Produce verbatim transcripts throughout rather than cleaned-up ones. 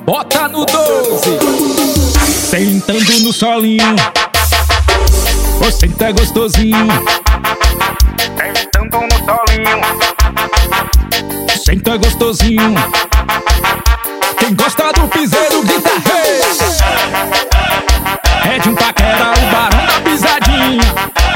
Bota no doze. Sentando no solinho, ô senta gostosinho. Sentando no solinho, Senta gostosinho. Quem gosta do piseiro grita hey! É de um paquera, o barão da pisadinha.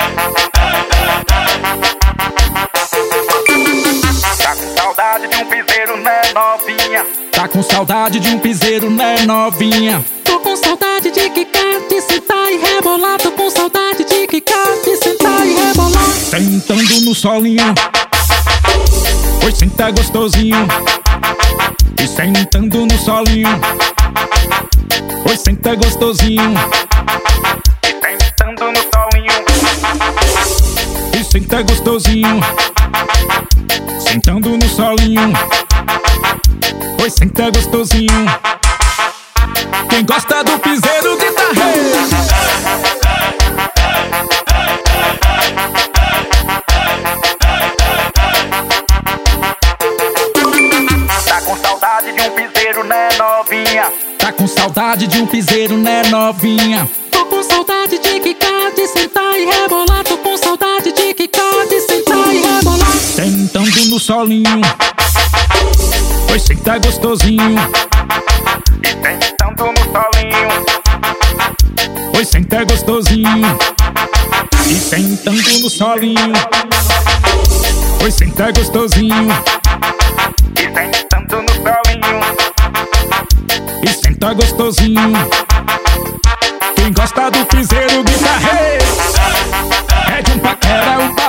tá com saudade de um piseiro, né, novinha? Tá com saudade de um piseiro, né, novinha? Tô com saudade de quicar, de sentar e rebolar. Tô com saudade de quicar, de sentar e rebolar. Sentando no solinho, pois senta gostosinho. E sentando no solinho, pois senta gostosinho. Sentando no solinho, E senta gostosinho. Sentando no solinho, pois senta gostosinho. Quem gosta do piseiro grita hey! tá com saudade de um piseiro, né, novinha? Tá com saudade de um piseiro, né, novinha? Tô com saudade de quicar, de sentar e rebolar. Tô com saudade de quicar, de sentar e rebolar. Sentando no solinho, pois senta gostosinho. Sentando no solinho, Pois senta gostosinho. E sentando no solinho, pois senta gostosinho. sentando no solinho, E senta gostosinho. Quem gosta do piseiro grita hey! É de um paquera, o